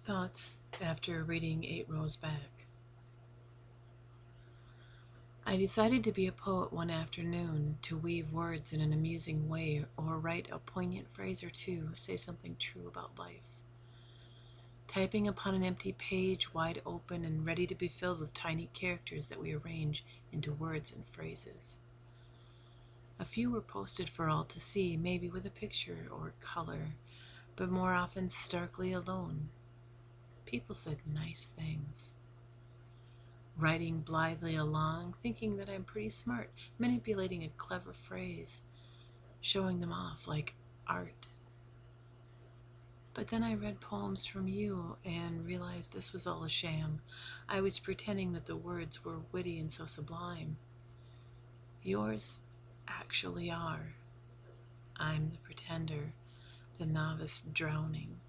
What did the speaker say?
Thoughts after reading Eight Rows Back. I decided to be a poet one afternoon, to weave words in an amusing way, or write a poignant phrase or two, say something true about life. Typing upon an empty page, wide open and ready to be filled with tiny characters that we arrange into words and phrases. A few were posted for all to see, maybe with a picture or color, but more often starkly alone. People said nice things. Writing blithely along, thinking that I'm pretty smart, manipulating a clever phrase, showing them off like art. But then I read poems from you and realized this was all a sham. I was pretending that the words were witty and so sublime. Yours actually are. I'm the pretender, the novice drowning.